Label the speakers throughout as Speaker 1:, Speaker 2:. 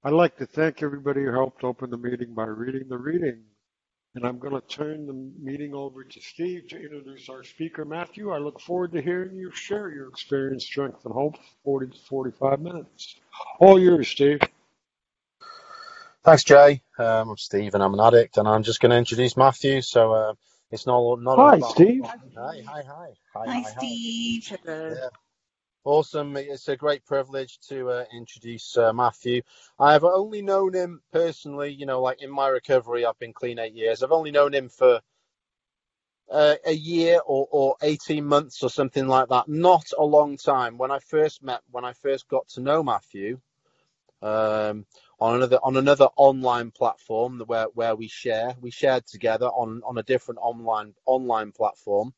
Speaker 1: I'd like to thank everybody who helped open the meeting by reading the reading. And I'm going to turn the meeting over to Steve to introduce our speaker, Matthew. I look forward to hearing you share your experience, strength, and hope for 40 to 45 minutes. All yours, Steve.
Speaker 2: Thanks, Jay. I'm Steve, and I'm an addict, and I'm just going to introduce Matthew. So it's not
Speaker 1: Hi,
Speaker 2: about.
Speaker 1: Steve.
Speaker 3: Hi, Steve. Hello.
Speaker 2: Yeah. Awesome. It's a great privilege to introduce Matthew. I've only known him personally, like in my recovery, I've been clean 8 years. I've only known him for a year or 18 months or something like that. Not a long time. When I first got to know Matthew, on another online platform where we shared together on a different online platform.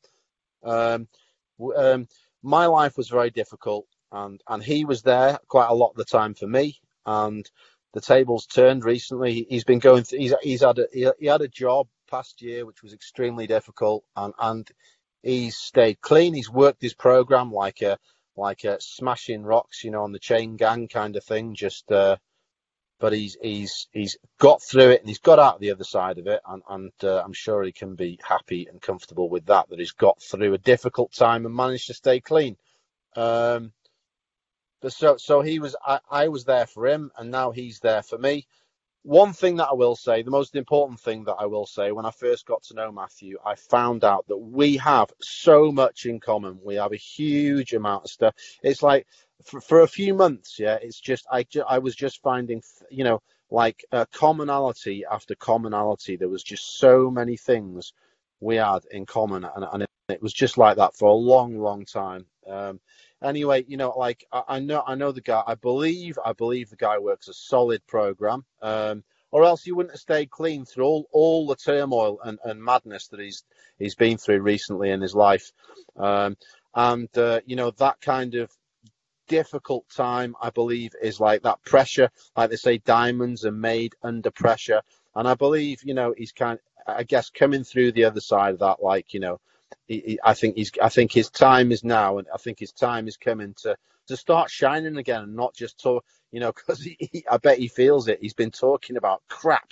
Speaker 2: My life was very difficult, and he was there quite a lot of the time for me, and the tables turned recently. He's been going through, he had a job past year which was extremely difficult, and he's stayed clean. He's worked his program like a smashing rocks, on the chain gang kind of thing, just but he's got through it, and he's got out the other side of it, and I'm sure he can be happy and comfortable with that he's got through a difficult time and managed to stay clean. But so he was, I was there for him, and now he's there for me. One thing that I will say, the most important thing that I will say, when I first got to know Matthew, I found out that we have so much in common. We have a huge amount of stuff. It's like for a few months, it's just I was just finding, like commonality after commonality. There was just so many things we had in common, and it was just like that for a long, long time. Anyway, like I know the guy. I believe the guy works a solid program, or else he wouldn't have stayed clean through all the turmoil and madness that he's been through recently in his life. That kind of difficult time, I believe, is like that pressure. Like they say, diamonds are made under pressure, and I believe he's I guess coming through the other side of that, I think his time is now, and I think his time is coming to start shining again, and not just talk, because I bet he feels it. He's been talking about crap,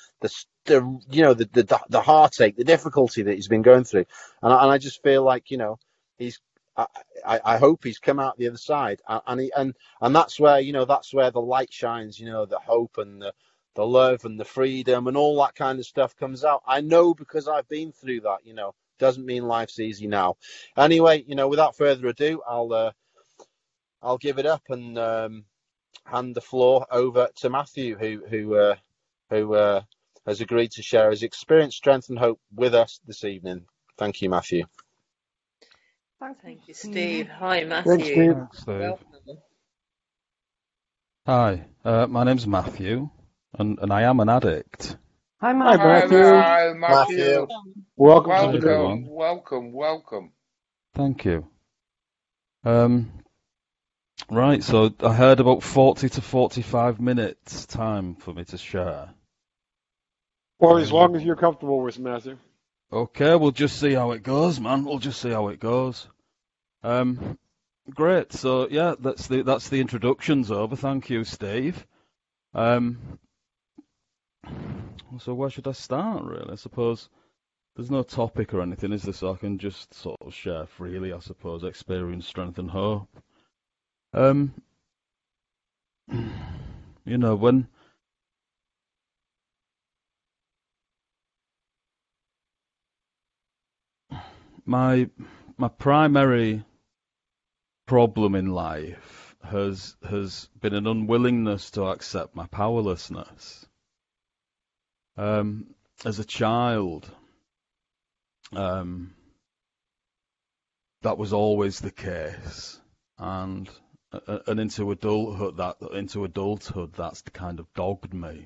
Speaker 2: the heartache, the difficulty that he's been going through, and I just feel like he's. I hope he's come out the other side, and that's where the light shines, the hope and the love and the freedom and all that kind of stuff comes out. I know, because I've been through that. Doesn't mean life's easy now. Anyway, without further ado, I'll give it up and hand the floor over to Matthew, who has agreed to share his experience, strength, and hope with us this evening. Thank you, Matthew.
Speaker 3: Thank you, Steve. Hi,
Speaker 1: Thanks,
Speaker 3: Matthew.
Speaker 1: Steve.
Speaker 4: Thanks, Steve.
Speaker 3: Welcome.
Speaker 4: Hi, my name's Matthew, and I am an addict.
Speaker 1: Hi, Matthew.
Speaker 5: Hi, Matthew.
Speaker 1: Welcome to the
Speaker 4: everyone.
Speaker 5: Welcome.
Speaker 4: Thank you. Right, so I heard about 40 to 45 minutes time for me to share.
Speaker 1: Or as long as you're comfortable with, Matthew.
Speaker 4: Okay, we'll just see how it goes, man. We'll just see how it goes. Great. So yeah, that's the introductions over. Thank you, Steve. So where should I start, really? I suppose there's no topic or anything, is there? So I can just sort of share freely, I suppose, experience, strength, and hope. When my primary problem in life has been an unwillingness to accept my powerlessness. As a child, that was always the case, and into adulthood, that's kind of dogged me.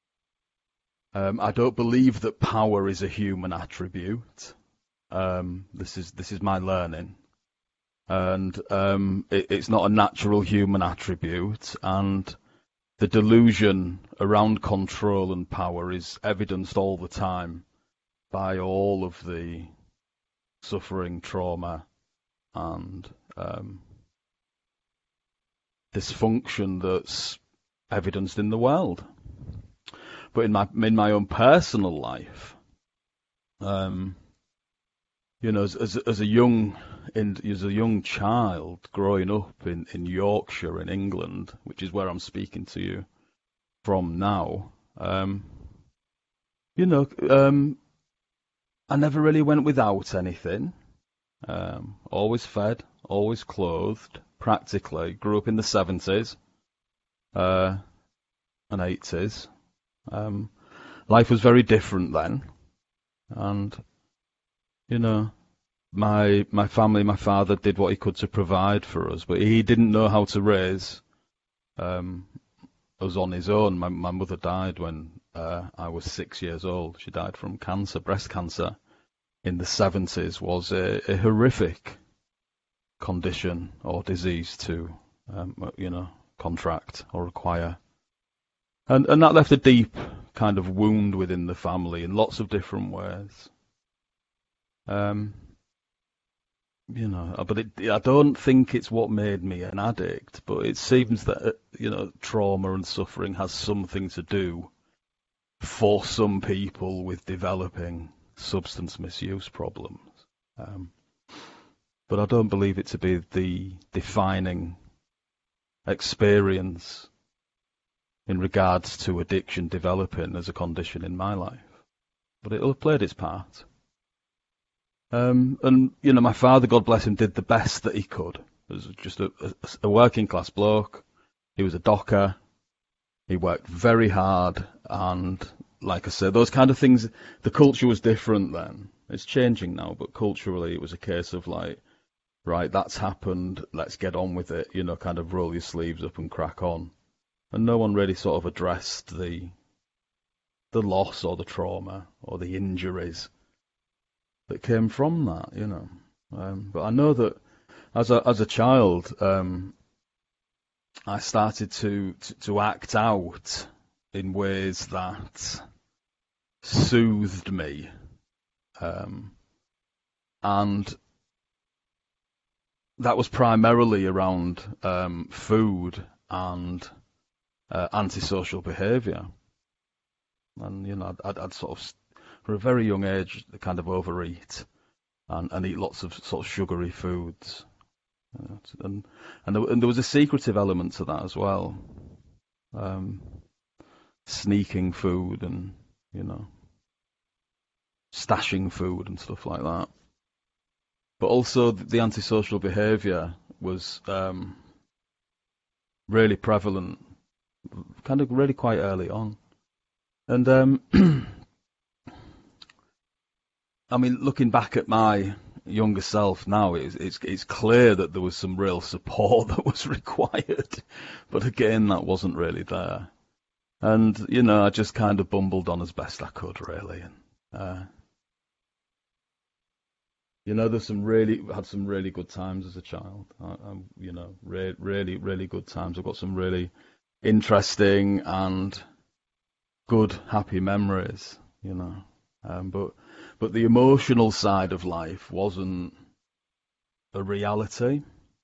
Speaker 4: I don't believe that power is a human attribute. This is my learning, and it's not a natural human attribute, and the delusion around control and power is evidenced all the time by all of the suffering, trauma, and dysfunction that's evidenced in the world. But in my own personal life, you know, as a young child growing up in Yorkshire in England, which is where I'm speaking to you from now, you know, I never really went without anything. Always fed, always clothed, practically. Grew up in the 70s and 80s. Life was very different then, and you know, my family, my father did what he could to provide for us, but he didn't know how to raise us on his own. My mother died when I was 6 years old. She died from cancer, breast cancer, in the 70s. Was a horrific condition or disease to you know, contract or acquire. And that left a deep kind of wound within the family in lots of different ways. You know, but I don't think it's what made me an addict, but it seems that, you know, trauma and suffering has something to do for some people with developing substance misuse problems. But I don't believe it to be the defining experience in regards to addiction developing as a condition in my life. But it'll have played its part. And, you know, my father, God bless him, did the best that he could. He was just a working class bloke. He was a docker. He worked very hard. And like I said, those kind of things, the culture was different then. It's changing now, but culturally it was a case of like, right, that's happened, let's get on with it, you know, kind of roll your sleeves up and crack on. And no one really sort of addressed the loss or the trauma or the injuries that came from that, you know. But I know that as a child, I started to act out in ways that soothed me, and that was primarily around food and antisocial behaviour. And, you know, I'd sort of, from a very young age, kind of overeat and eat lots of sort of sugary foods. And there was a secretive element to that as well. Sneaking food and, you know, stashing food and stuff like that. But also the antisocial behaviour was really prevalent, kind of really quite early on. And I mean, looking back at my younger self now, it's clear that there was some real support that was required, but again, that wasn't really there. And you know, I just kind of bumbled on as best I could, really. And you know, had some really good times as a child. You know, really good times. I've got some really interesting and good, happy memories. You know, but the emotional side of life wasn't a reality.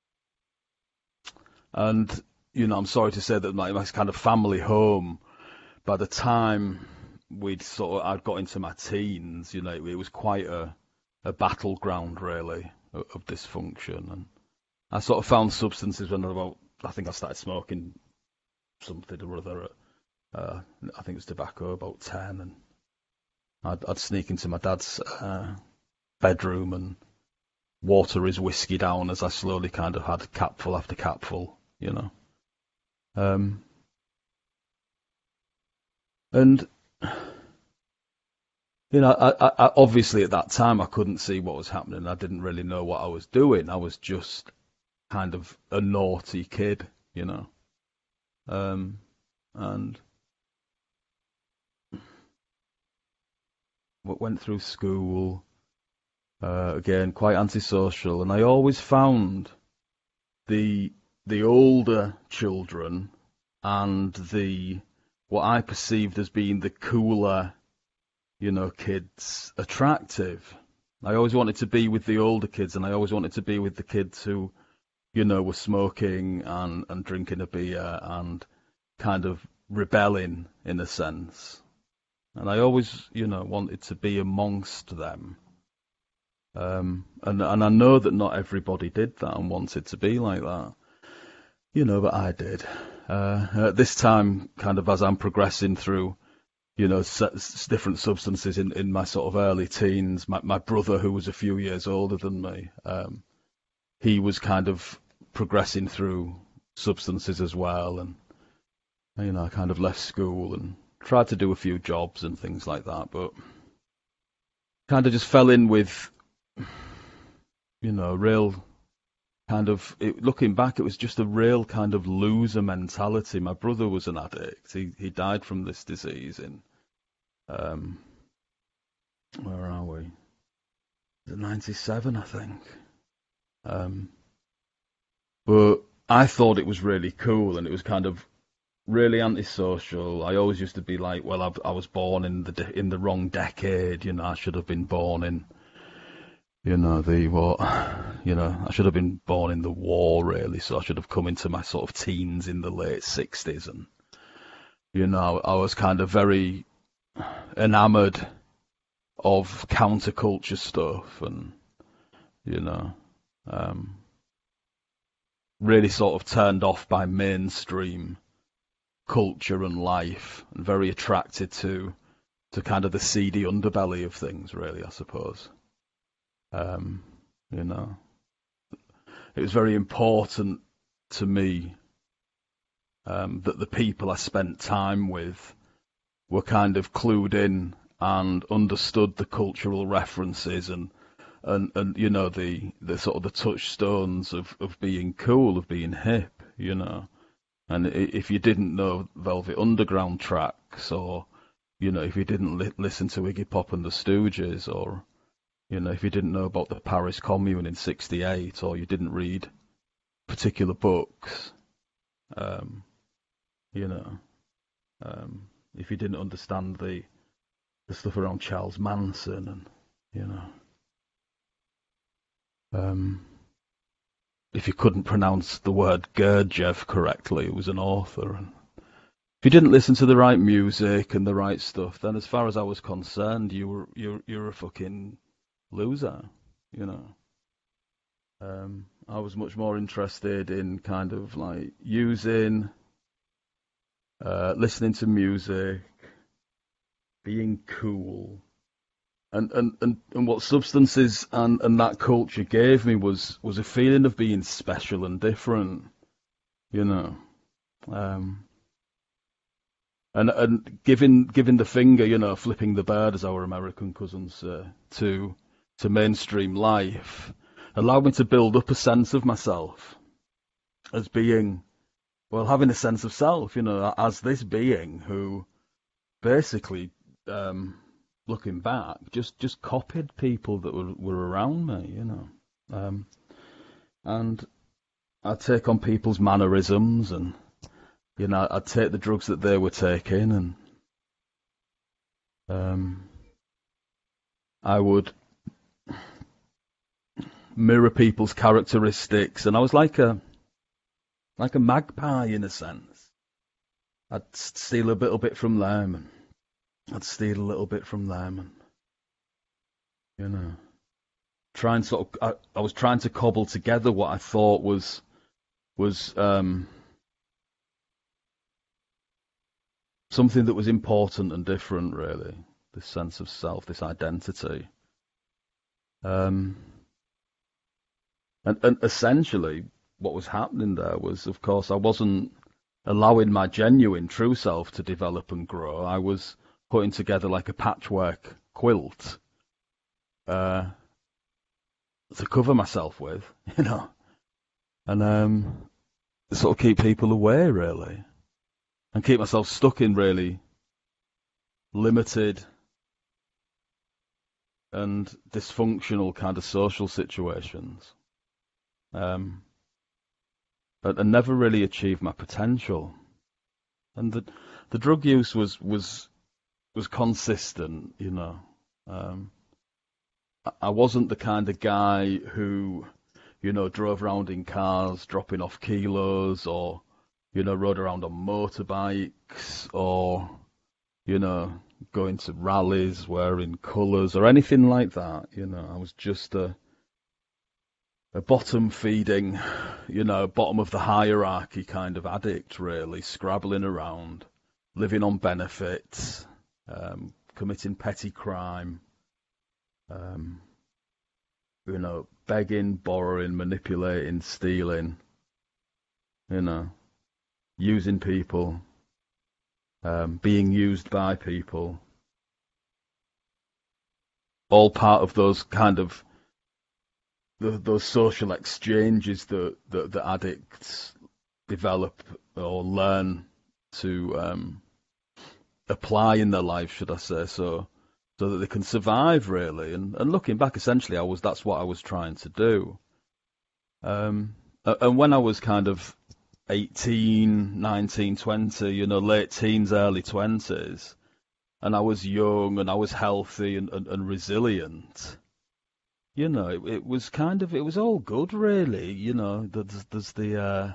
Speaker 4: And, you know, I'm sorry to say that my kind of family home, by the time I'd got into my teens, you know, it was quite a battleground, really, of dysfunction. And I sort of found substances when I think I started smoking something or other I think it was tobacco, about 10, and I'd sneak into my dad's bedroom and water his whiskey down as I slowly kind of had capful after capful, you know. And, you know, I obviously at that time I couldn't see what was happening. I didn't really know what I was doing. I was just kind of a naughty kid, you know. And went through school, again, quite antisocial, and I always found the older children and what I perceived as being the cooler, you know, kids attractive. I always wanted to be with the older kids, and I always wanted to be with the kids who, you know, were smoking and drinking a beer and, kind of rebelling in a sense. And I always, wanted to be amongst them. And I know that not everybody did that and wanted to be like that, but I did. At this time, kind of as I'm progressing through, different substances in my sort of early teens, my brother, who was a few years older than me, he was kind of progressing through substances as well. And, I kind of left school and tried to do a few jobs and things like that, but kind of just fell in with, real kind of, looking back, it was just a real kind of loser mentality. My brother was an addict. He died from this disease in, where are we? 97, I think. But I thought it was really cool, and it was kind of really antisocial. I always used to be like, well, I was born in the wrong decade. I should have been born in, I should have been born in the war, really. So I should have come into my sort of teens in the late 60s, and I was kind of very enamored of counterculture stuff, and really sort of turned off by mainstream culture and life, and very attracted to kind of the seedy underbelly of things, really, I suppose. It was very important to me that the people I spent time with were kind of clued in and understood the cultural references and the sort of the touchstones of being cool, of being hip, And if you didn't know Velvet Underground tracks, or if you didn't listen to Iggy Pop and the Stooges, or if you didn't know about the Paris Commune in '68, or you didn't read particular books, if you didn't understand the stuff around Charles Manson, and if you couldn't pronounce the word Gurdjieff correctly, it was an author. And if you didn't listen to the right music and the right stuff, then as far as I was concerned, you're a fucking loser, I was much more interested in kind of like using, listening to music, being cool. And what substances and that culture gave me was a feeling of being special and different, and giving the finger, flipping the bird, as our American cousins say, to mainstream life, allowed me to build up a sense of myself as being, well, having a sense of self, as this being who basically, looking back, just copied people that were around me, and I'd take on people's mannerisms, and I'd take the drugs that they were taking, and I would mirror people's characteristics, and I was like a magpie in a sense. I'd steal a little bit from them, and I'd steal a little bit from them, and try and sort of. I was trying to cobble together what I thought was something that was important and different, really. This sense of self, this identity, and essentially what was happening there was, of course, I wasn't allowing my genuine, true self to develop and grow. I was putting together like a patchwork quilt to cover myself with, and sort of keep people away, really, and keep myself stuck in really limited and dysfunctional kind of social situations, and never really achieved my potential. And the drug use was consistent, I wasn't the kind of guy who, drove around in cars dropping off kilos, or, rode around on motorbikes or, going to rallies wearing colours or anything like that. I was just a bottom feeding, bottom of the hierarchy kind of addict, really, scrabbling around, living on benefits, committing petty crime, begging, borrowing, manipulating, stealing, using people, being used by people, all part of those kind of those social exchanges that addicts develop or learn to apply in their life, should I say, so that they can survive, really. And looking back, essentially, that's what I was trying to do. And when I was kind of 18, 19, 20, late teens, early 20s, and I was young and I was healthy and resilient, it was it was all good, really. There's the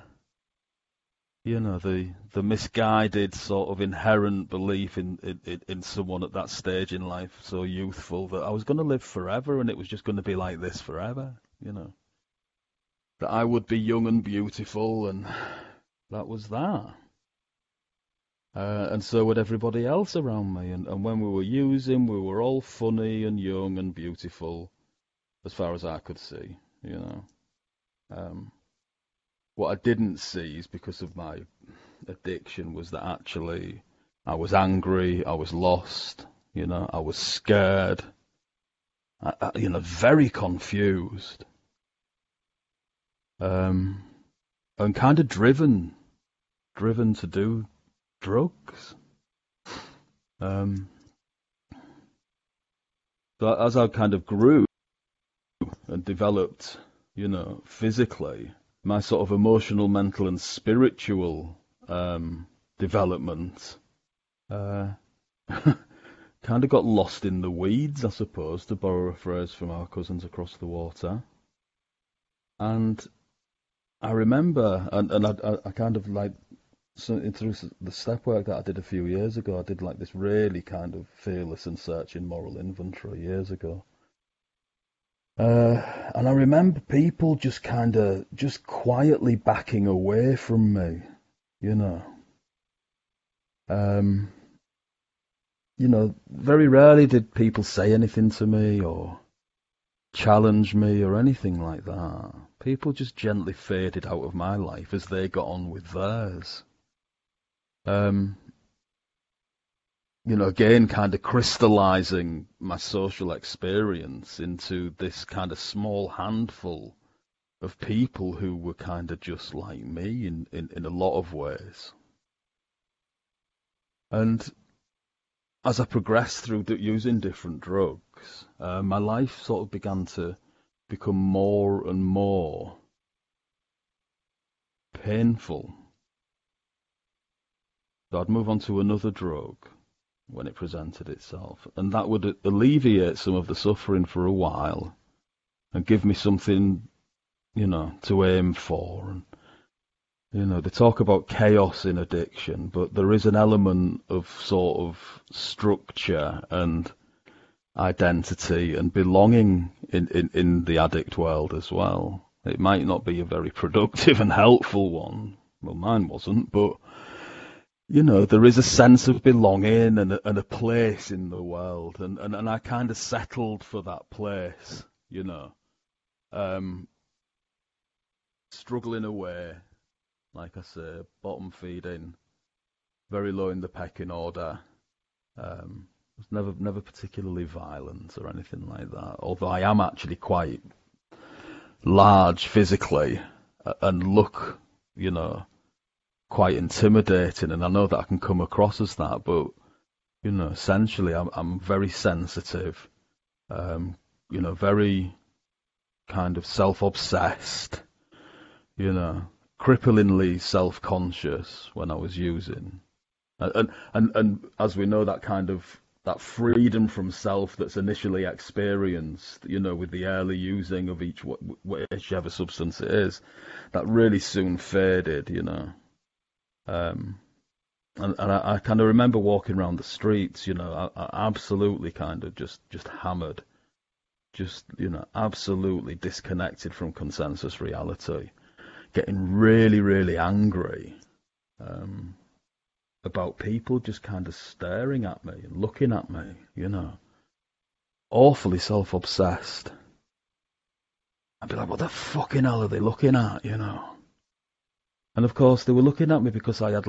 Speaker 4: the misguided sort of inherent belief in someone at that stage in life, so youthful, that I was going to live forever and it was just going to be like this forever, that I would be young and beautiful, and that was that. And so would everybody else around me. And when we were using, we were all funny and young and beautiful, as far as I could see, What I didn't see is, because of my addiction, was that actually I was angry, I was lost, I was scared, very confused, and kind of driven to do drugs. So as I kind of grew and developed, physically, my sort of emotional, mental, and spiritual development kind of got lost in the weeds, I suppose, to borrow a phrase from our cousins across the water. And I remember, and I kind of like, through the step work that I did a few years ago, I did like this really kind of fearless and searching moral inventory years ago. And I remember people just quietly backing away from me, very rarely did people say anything to me or challenge me or anything like that. People just gently faded out of my life as they got on with theirs. Again, kind of crystallizing my social experience into this kind of small handful of people who were kind of just like me in a lot of ways. And as I progressed through using different drugs, my life sort of began to become more and more painful. So I'd move on to another drug when it presented itself, and that would alleviate some of the suffering for a while and give me something, to aim for. And they talk about chaos in addiction, but there is an element of sort of structure and identity and belonging in the addict world as well. It might not be a very productive and helpful one. Well, mine wasn't, but there is a sense of belonging and a place in the world, and I kind of settled for that place, struggling away, like I say, bottom feeding, very low in the pecking order. Was never particularly violent or anything like that, although I am actually quite large physically and look, quite intimidating, and I know that I can come across as that, but essentially I'm very sensitive, very kind of self-obsessed, cripplingly self-conscious when I was using, and as we know, that freedom from self that's initially experienced, with the early using of whichever substance it is, that really soon faded, And I kind of remember walking around the streets, I absolutely kind of just hammered, just, absolutely disconnected from consensus reality, getting really, really angry about people just kind of staring at me and looking at me, awfully self-obsessed. I'd be like, what the fucking hell are they looking at, And of course, they were looking at me because I had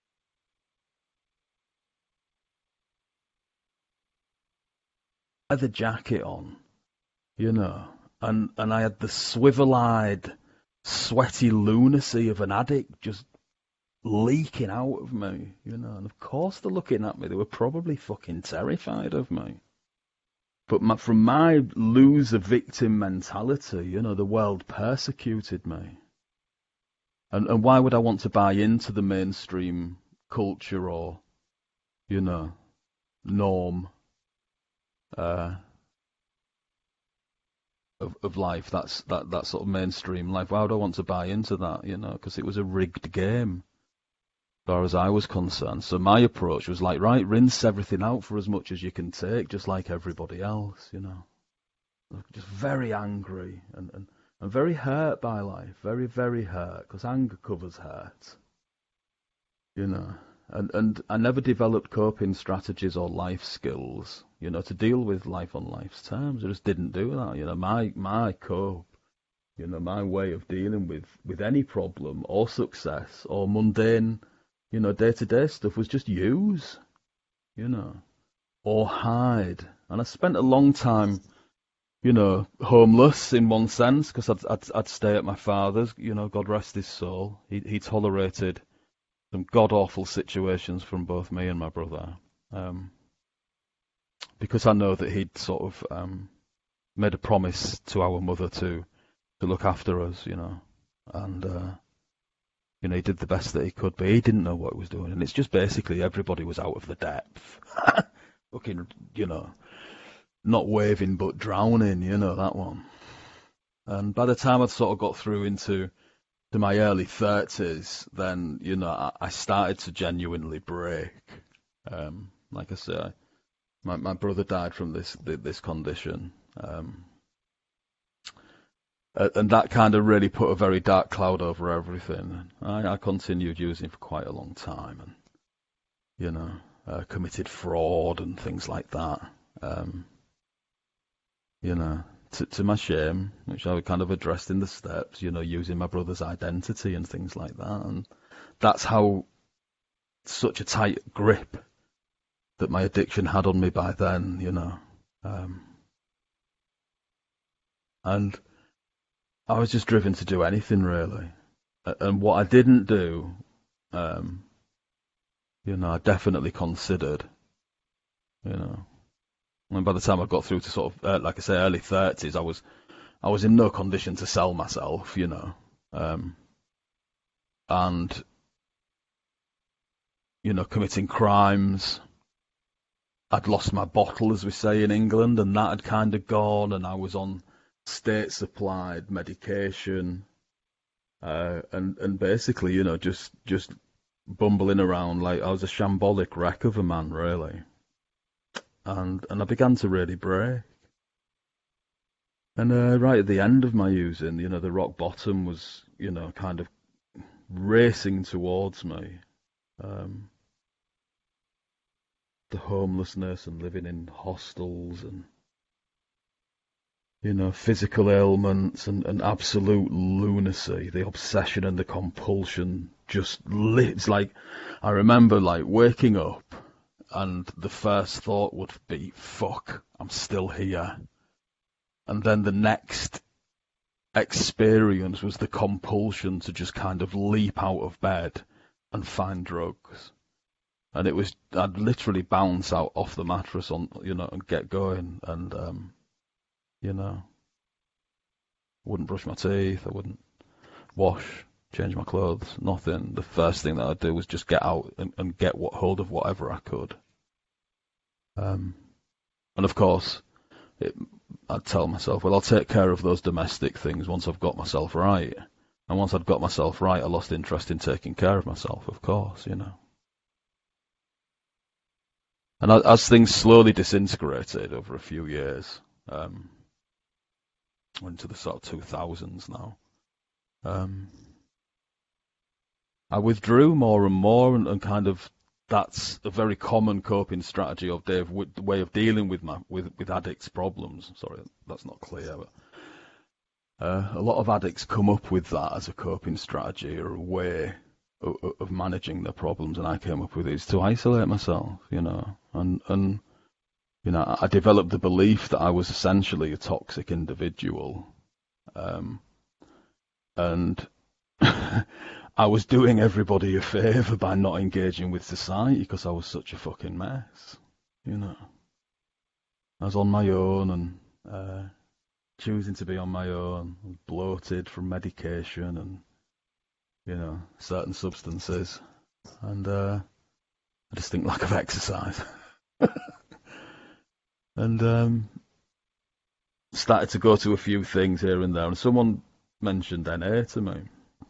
Speaker 4: leather jacket on, and I had the swivel-eyed, sweaty lunacy of an addict just leaking out of me, and of course they're looking at me. They were probably fucking terrified of me. But from my loser victim mentality, the world persecuted me. And why would I want to buy into the mainstream culture or, norm of life? That sort of mainstream life. Why would I want to buy into that? Because it was a rigged game, as far as I was concerned. So my approach was like, right, rinse everything out for as much as you can take, just like everybody else. Just very angry and very hurt by life, very, very hurt, because anger covers hurt. And I never developed coping strategies or life skills, to deal with life on life's terms. I just didn't do that. My cope, my way of dealing with any problem or success or mundane, day-to-day stuff was just use, or hide. And I spent a long time, homeless in one sense, because I'd stay at my father's, God rest his soul. He tolerated some god-awful situations from both me and my brother, because I know that he'd sort of made a promise to our mother to look after us, and he did the best that he could, but he didn't know what he was doing, and it's just basically everybody was out of the depth, fucking, not waving but drowning, that one. And by the time I'd sort of got through into my early 30s, then, I started to genuinely break. Like I say, my brother died from this condition. And that kind of really put a very dark cloud over everything. I continued using for quite a long time and, committed fraud and things like that. To my shame, which I kind of addressed in the steps, using my brother's identity and things like that. And that's how such a tight grip that my addiction had on me by then, and I was just driven to do anything really. And what I didn't do, I definitely considered, And by the time I got through to sort of, like I say, early 30s, I was in no condition to sell myself, and, committing crimes. I'd lost my bottle, as we say in England, and that had kind of gone, and I was on state-supplied medication, and basically, just bumbling around like I was a shambolic wreck of a man, really. And I began to really break. And right at the end of my using, the rock bottom was, kind of racing towards me. The homelessness and living in hostels and, physical ailments and absolute lunacy, the obsession and the compulsion just lives. Like, I remember like waking up, and the first thought would be, fuck, I'm still here. And then the next experience was the compulsion to just kind of leap out of bed and find drugs. And I'd literally bounce out off the mattress and get going. And, wouldn't brush my teeth. I wouldn't wash, change my clothes, nothing. The first thing that I'd do was just get out and get hold of whatever I could. And of course, I'd tell myself, well, I'll take care of those domestic things once I've got myself right. And once I'd got myself right, I lost interest in taking care of myself, of course, you know. And as things slowly disintegrated over a few years, into the sort of 2000s now, I withdrew more and more, and kind of that's a very common coping strategy of Dave, the way of dealing with with addicts' problems. Sorry, that's not clear, but a lot of addicts come up with that as a coping strategy or a way of managing their problems, and I came up with it is to isolate myself, you know, and you know, I developed the belief that I was essentially a toxic individual, and I was doing everybody a favour by not engaging with society because I was such a fucking mess, you know. I was on my own and choosing to be on my own, bloated from medication and, you know, certain substances, and a distinct lack of exercise. And started to go to a few things here and there, and someone mentioned NA to me.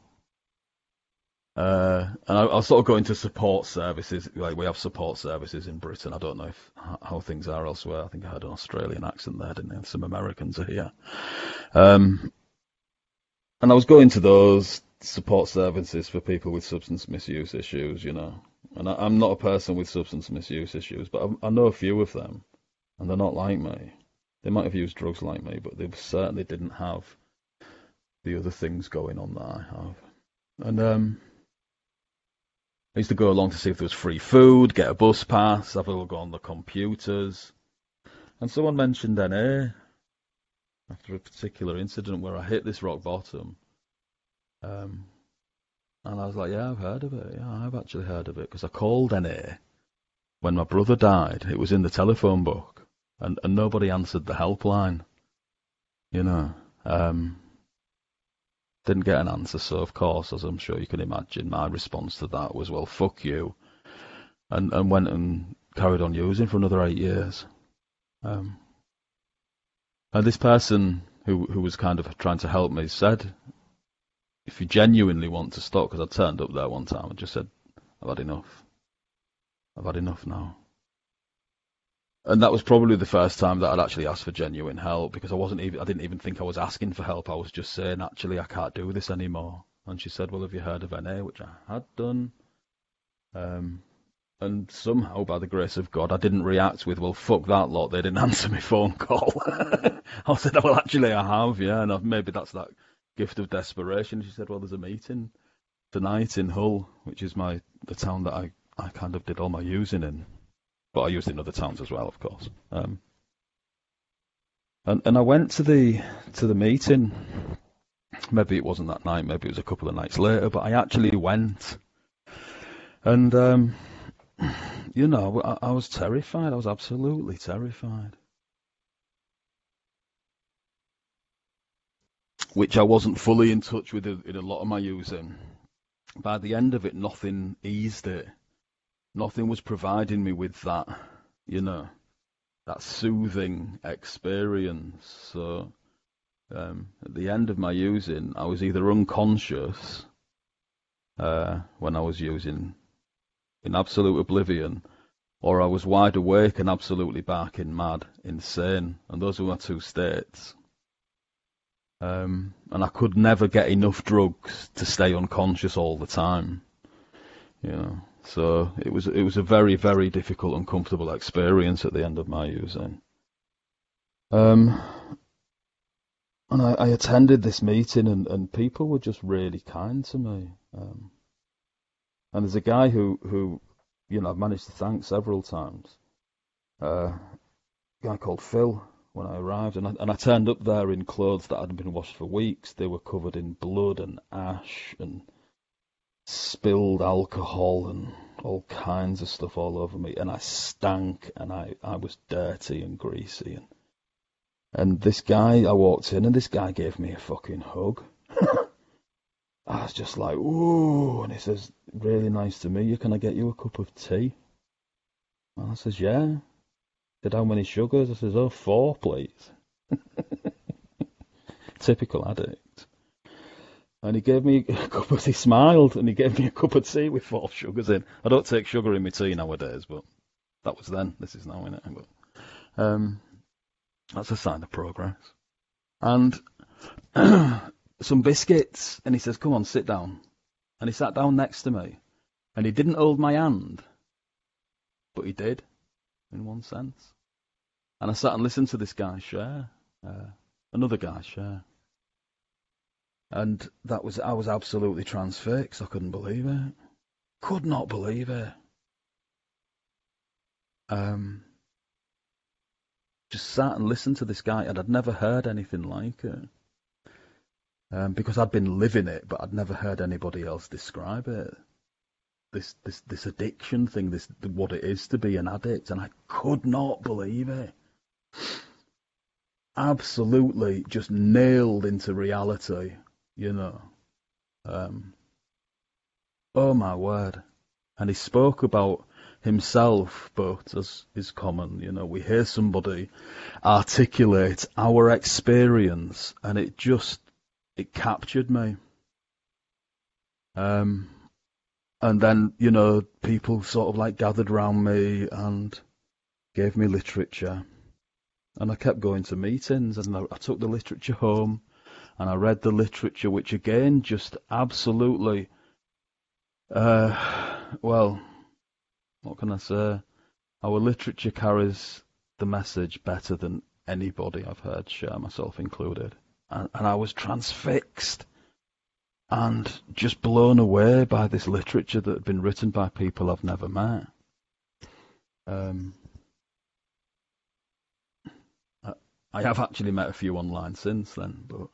Speaker 4: And I'll sort of go into support services. Like, we have support services in Britain. I don't know how things are elsewhere. I think I had an Australian accent there, didn't I? Some Americans are here. And I was going to those support services for people with substance misuse issues, you know. And I'm not a person with substance misuse issues, but I know a few of them, and they're not like me. They might have used drugs like me, but they certainly didn't have the other things going on that I have. And I used to go along to see if there was free food, get a bus pass, have a look on the computers. And someone mentioned NA after a particular incident where I hit this rock bottom. And I was like, yeah, I've heard of it. Yeah, I've actually heard of it, because I called NA when my brother died. It was in the telephone book, and nobody answered the helpline, you know. Didn't get an answer, so of course, as I'm sure you can imagine, my response to that was, well, fuck you, and went and carried on using for another 8 years. And this person who was kind of trying to help me said, if you genuinely want to stop, because I turned up there one time and just said, I've had enough. I've had enough now. And that was probably the first time that I'd actually asked for genuine help, because I didn't even think I was asking for help. I was just saying, actually, I can't do this anymore. And she said, well, have you heard of NA? Which I had done. And somehow, by the grace of God, I didn't react with, well, fuck that lot, they didn't answer my phone call. I said, well, actually, I have, yeah, and maybe that's that gift of desperation. She said, well, there's a meeting tonight in Hull, which is the town that I kind of did all my using in. But I used it in other towns as well, of course. And I went to the meeting. Maybe it wasn't that night, maybe it was a couple of nights later, but I actually went. And, you know, I was terrified. I was absolutely terrified. Which I wasn't fully in touch with in a lot of my using. By the end of it, nothing eased it. Nothing was providing me with that, you know, that soothing experience. So at the end of my using, I was either unconscious when I was using in absolute oblivion, or I was wide awake and absolutely barking mad, insane. And those were my two states. And I could never get enough drugs to stay unconscious all the time, you know. So it was a very, very difficult, uncomfortable experience at the end of my using. And I attended this meeting, and people were just really kind to me. And there's a guy who you know, I've managed to thank several times. A guy called Phil, when I arrived, and I turned up there in clothes that hadn't been washed for weeks. They were covered in blood and ash and spilled alcohol and all kinds of stuff all over me, and I stank, and I was dirty and greasy, and this guy, I walked in, and this guy gave me a fucking hug. I was just like, ooh, and he says, really nice to meet you, can I get you a cup of tea? And I says, yeah. He said, how many sugars? I says, 4, please. Typical addict. And he gave me a cup of tea, smiled, and he gave me a cup of tea with 4 sugars in. I don't take sugar in my tea nowadays, but that was then. This is now, innit? But that's a sign of progress. And some biscuits, and he says, "Come on, sit down." And he sat down next to me, and he didn't hold my hand, but he did, in one sense. And I sat and listened to this guy share, another guy share. And I was absolutely transfixed. I couldn't believe it. Could not believe it. Just sat and listened to this guy, and I'd never heard anything like it. Because I'd been living it, but I'd never heard anybody else describe it. This addiction thing, what it is to be an addict, and I could not believe it. Absolutely just nailed into reality, you know. Oh my word. And he spoke about himself, but as is common, you know, we hear somebody articulate our experience, and it captured me. And then, you know, people sort of like gathered round me and gave me literature. And I kept going to meetings, and I took the literature home, and I read the literature, which again just absolutely, well, what can I say? Our literature carries the message better than anybody I've heard share, myself included. And I was transfixed and just blown away by this literature that had been written by people I've never met. I have actually met a few online since then, but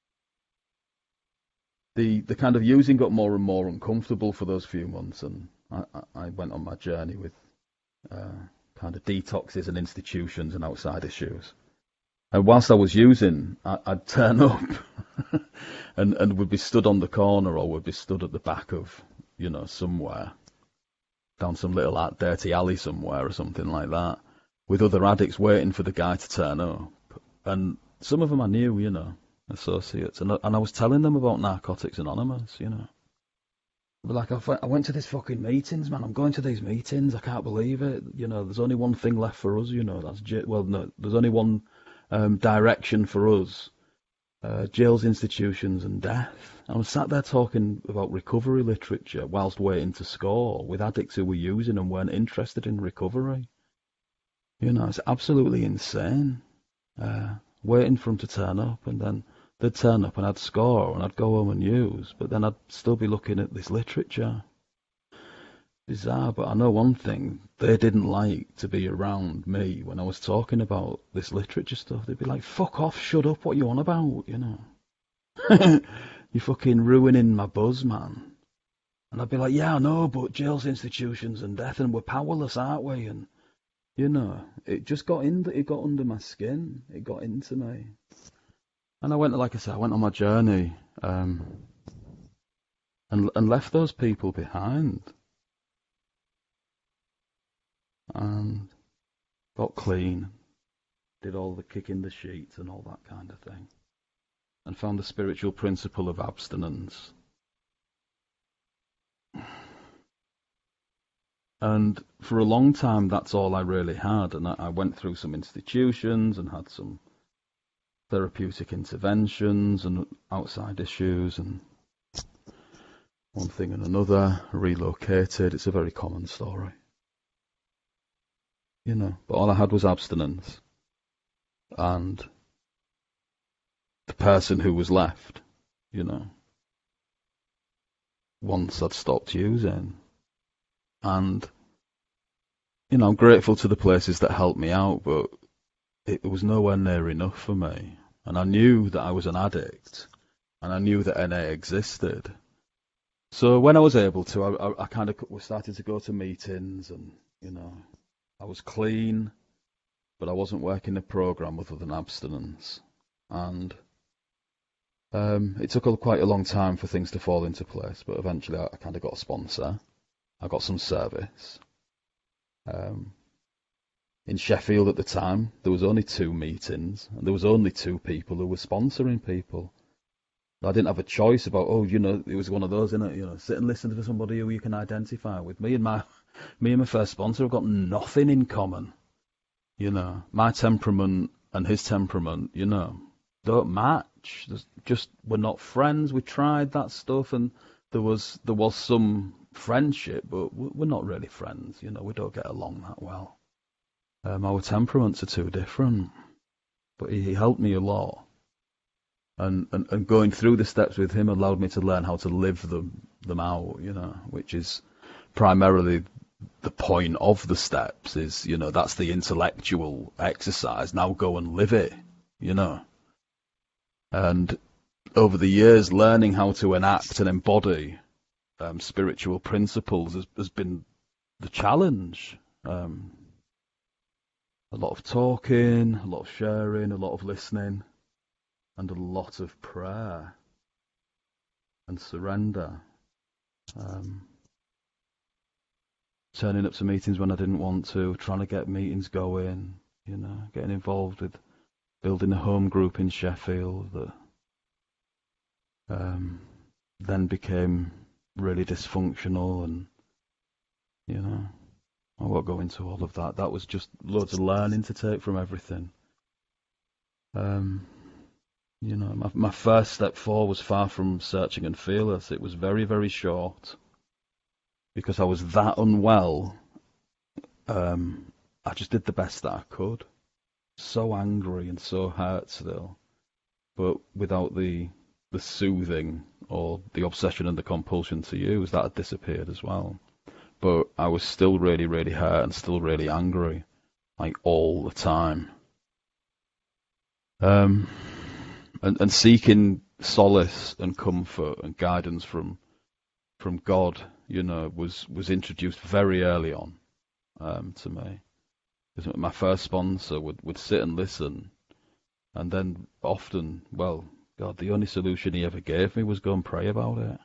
Speaker 4: the kind of using got more and more uncomfortable for those few months, and I went on my journey with kind of detoxes and institutions and outside issues. And whilst I was using, I'd turn up and would be stood on the corner, or would be stood at the back of, you know, somewhere, down some little dirty alley somewhere or something like that, with other addicts waiting for the guy to turn up. And some of them I knew, you know, associates. And I was telling them about Narcotics Anonymous, you know. But like, I went to these fucking meetings, man. I'm going to these meetings. I can't believe it. You know, there's only one thing left for us, you know. There's only one direction for us. Jails, institutions, and death. I was sat there talking about recovery literature whilst waiting to score with addicts who were using and weren't interested in recovery. You know, it's absolutely insane. Waiting for them to turn up, and then they'd turn up and I'd score and I'd go home and use, but then I'd still be looking at this literature. Bizarre, but I know one thing, they didn't like to be around me when I was talking about this literature stuff. They'd be like, "Fuck off, shut up, what you on about, you know? You're fucking ruining my buzz, man." And I'd be like, "Yeah, I know, but jails, institutions and death, and we're powerless, aren't we?" And, you know, it just got under my skin. It got into me. And I went on my journey, and left those people behind. And got clean, did all the kicking the sheets and all that kind of thing, and found the spiritual principle of abstinence. And for a long time, that's all I really had. And I went through some institutions and had some therapeutic interventions and outside issues and one thing and another, relocated. It's a very common story. You know, but all I had was abstinence. And the person who was left, you know, once I'd stopped using. And, you know, I'm grateful to the places that helped me out, but it was nowhere near enough for me. And I knew that I was an addict, and I knew that NA existed. So when I was able to, I kind of started to go to meetings, and, you know, I was clean, but I wasn't working a program other than abstinence. And it took quite a long time for things to fall into place, but eventually I kind of got a sponsor. I got some service. In Sheffield at the time, there was only 2 meetings, and there was only 2 people who were sponsoring people. I didn't have a choice about, it was one of those, innit? Sit and listen to somebody who you can identify with. Me and my first sponsor have got nothing in common. My temperament and his temperament, don't match. We're not friends. We tried that stuff, and there was some friendship, but we're not really friends. We don't get along that well. Our temperaments are too different. But he helped me a lot. And going through the steps with him allowed me to learn how to live them out, which is primarily the point of the steps is, that's the intellectual exercise. Now go and live it, And over the years, learning how to enact and embody spiritual principles has been the challenge. A lot of talking, a lot of sharing, a lot of listening, and a lot of prayer and surrender. Turning up to meetings when I didn't want to, trying to get meetings going, getting involved with building a home group in Sheffield that then became really dysfunctional, and I won't go into all of that. That was just loads of learning to take from everything. My first step forward was far from searching and fearless. It was very, very short. Because I was that unwell, I just did the best that I could. So angry and so hurt still. But without the soothing or the obsession and the compulsion to use, that had disappeared as well. But I was still really, really hurt and still really angry, like all the time. And seeking solace and comfort and guidance from God, was introduced very early on to me. Because my first sponsor would sit and listen, and then often, the only solution he ever gave me was go and pray about it.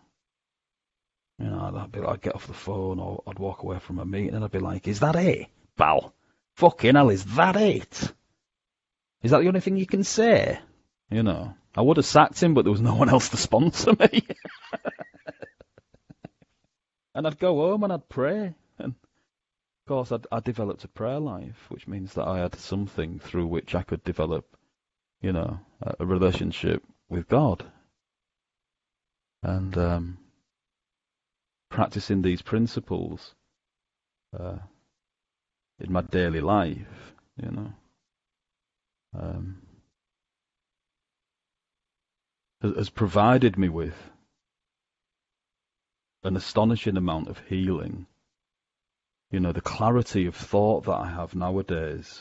Speaker 4: I'd get off the phone, or I'd walk away from a meeting, and I'd be like, "Is that it, pal? Fucking hell, is that it? Is that the only thing you can say?" I would have sacked him, but there was no one else to sponsor me. And I'd go home and I'd pray. And of course, I developed a prayer life, which means that I had something through which I could develop, a relationship with God. And practicing these principles in my daily life, has provided me with an astonishing amount of healing. The clarity of thought that I have nowadays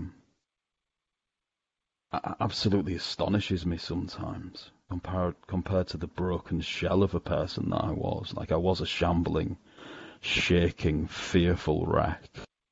Speaker 4: absolutely astonishes me sometimes compared to the broken shell of a person that I was. Like I was a shambling, shaking, fearful wreck.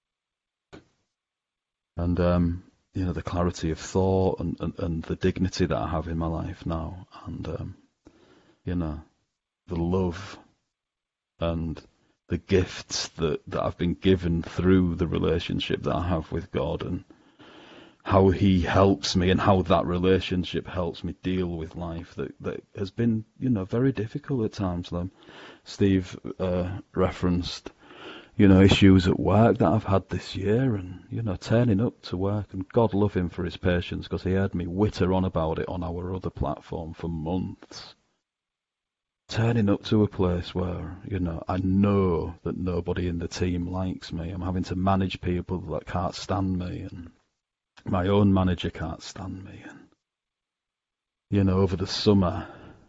Speaker 4: And the clarity of thought and the dignity that I have in my life now, and the love and the gifts that I've been given through the relationship that I have with God, and how He helps me, and how that relationship helps me deal with life that has been, very difficult at times. Steve referenced, issues at work that I've had this year, and, turning up to work, and God love him for his patience, because he heard me witter on about it on our other platform for months. Turning up to a place where, I know that nobody in the team likes me. I'm having to manage people that can't stand me, and my own manager can't stand me. And, over the summer,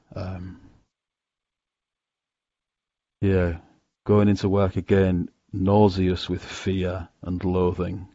Speaker 4: going into work again, nauseous with fear and loathing.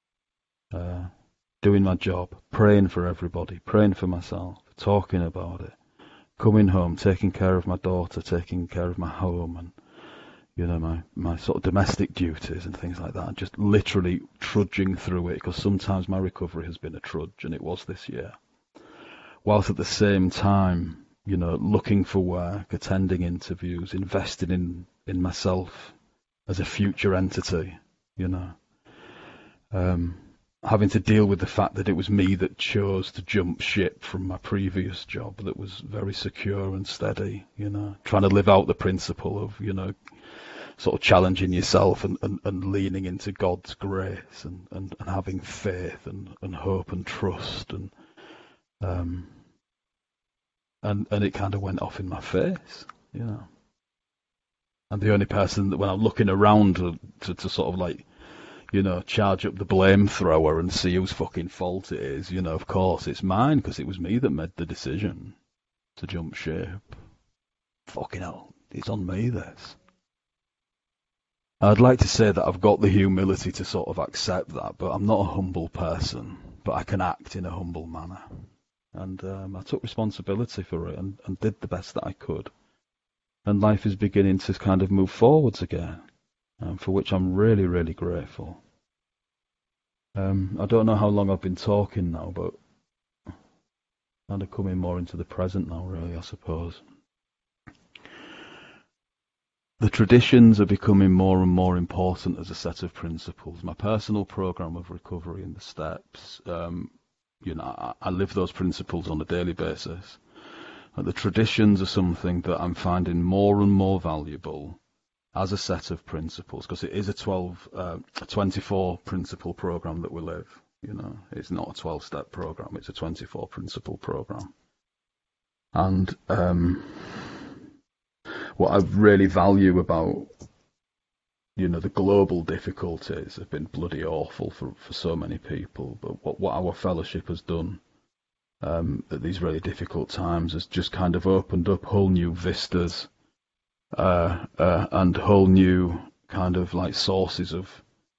Speaker 4: Doing my job, praying for everybody, praying for myself, talking about it. Coming home, taking care of my daughter, taking care of my home, and my sort of domestic duties and things like that, and just literally trudging through it, because sometimes my recovery has been a trudge, and it was this year. Whilst at the same time, looking for work, attending interviews, investing in myself as a future entity, having to deal with the fact that it was me that chose to jump ship from my previous job that was very secure and steady, trying to live out the principle of, sort of challenging yourself and leaning into God's grace and having faith and hope and trust and it kind of went off in my face, And the only person that when I'm looking around to sort of like, charge up the blame thrower and see whose fucking fault it is, of course it's mine because it was me that made the decision to jump ship. Fucking hell, it's on me, this. I'd like to say that I've got the humility to sort of accept that, but I'm not a humble person, but I can act in a humble manner. And I took responsibility for it and did the best that I could. And life is beginning to kind of move forwards again. For which I'm really, really grateful. I don't know how long I've been talking now, but kind of coming more into the present now, really, I suppose. The traditions are becoming more and more important as a set of principles. My personal program of recovery and the steps, I live those principles on a daily basis. And the traditions are something that I'm finding more and more valuable as a set of principles, because it is a 24 principle program that we live. It's not a 12-step program; it's a 24 principle program. And what I really value about, the global difficulties have been bloody awful for so many people. But what our fellowship has done at these really difficult times has just kind of opened up whole new vistas. And whole new kind of like sources of,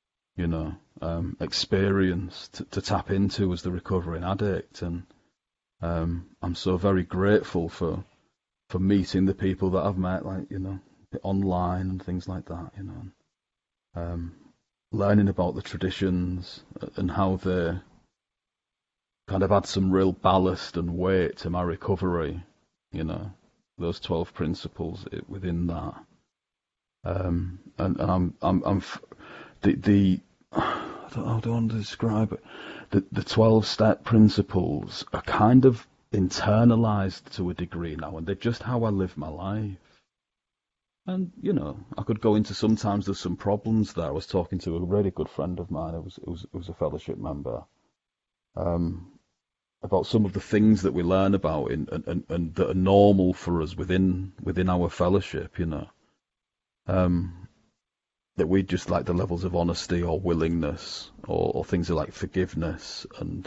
Speaker 4: experience to tap into as the recovering addict. And I'm so very grateful for meeting the people that I've met, like, online and things like that, learning about the traditions and how they kind of add some real ballast and weight to my recovery, those 12 principles within that, and I'm I don't want to describe it. The 12-step principles are kind of internalized to a degree now, and they're just how I live my life. And I could go into sometimes there's some problems there. I was talking to a really good friend of mine who was a fellowship member. About some of the things that we learn about and that are normal for us within our fellowship, that we just like the levels of honesty or willingness or things like forgiveness and,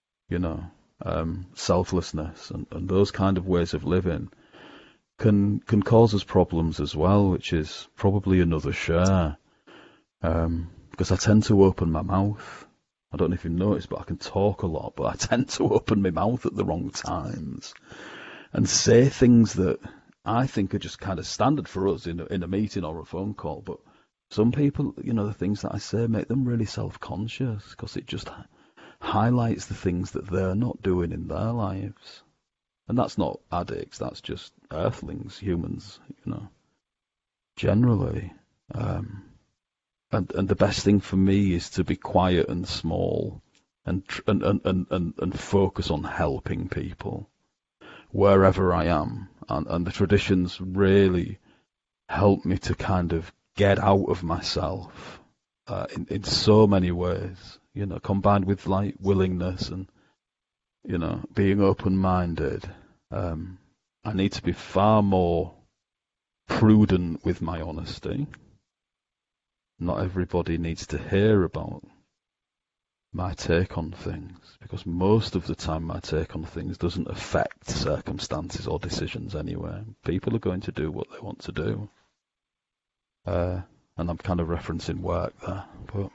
Speaker 4: selflessness and those kind of ways of living can cause us problems as well, which is probably another share. Because I tend to open my mouth. I don't know if you noticed, but I can talk a lot, but I tend to open my mouth at the wrong times and say things that I think are just kind of standard for us in a meeting or a phone call. But some people, the things that I say make them really self-conscious because it just highlights the things that they're not doing in their lives. And that's not addicts, that's just earthlings, humans, generally. And the best thing for me is to be quiet and small and focus on helping people wherever I am. And the traditions really help me to kind of get out of myself in so many ways, combined with like willingness and, being open-minded. I need to be far more prudent with my honesty. Not everybody needs to hear about my take on things, because most of the time my take on things doesn't affect circumstances or decisions anyway. People are going to do what they want to do. And I'm kind of referencing work there, but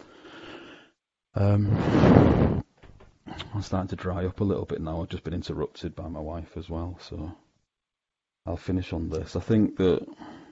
Speaker 4: I'm starting to dry up a little bit now. I've just been interrupted by my wife as well, so I'll finish on this. I think that,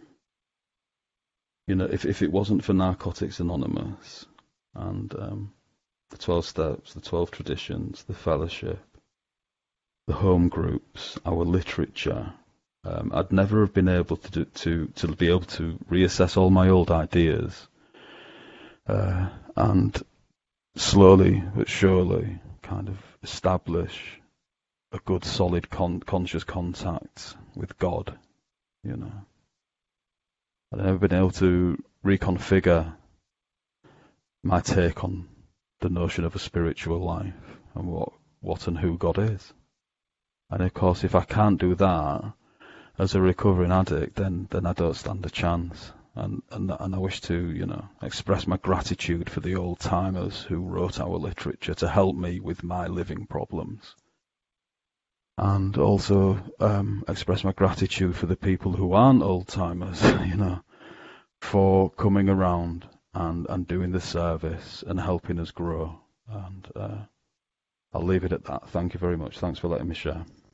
Speaker 4: if it wasn't for Narcotics Anonymous and the 12 steps, the 12 traditions, the fellowship, the home groups, our literature, I'd never have been able to be able to reassess all my old ideas and slowly but surely kind of establish a good, solid, conscious contact with God, you know. I've never been able to reconfigure my take on the notion of a spiritual life and what and who God is. And of course, if I can't do that as a recovering addict, then I don't stand a chance. And I wish to, you know, express my gratitude for the old timers who wrote our literature to help me with my living problems. And also express my gratitude for the people who aren't old timers, you know, for coming around and doing the service and helping us grow. And I'll leave it at that. Thank you very much. Thanks for letting me share.